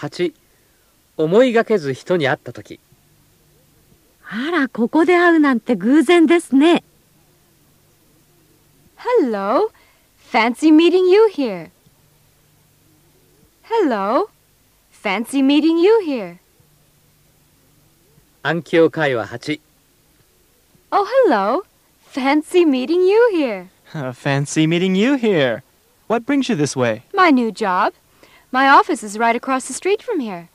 8、思いがけず人に会ったとき。 あら、ここで会うなんて偶然ですね。 Hello, fancy meeting you here. Hello, fancy meeting you here. 暗記会話8。 Oh, hello, fancy meeting you here. Fancy meeting you here. What brings you this way? My new job. My office is right across the street from here.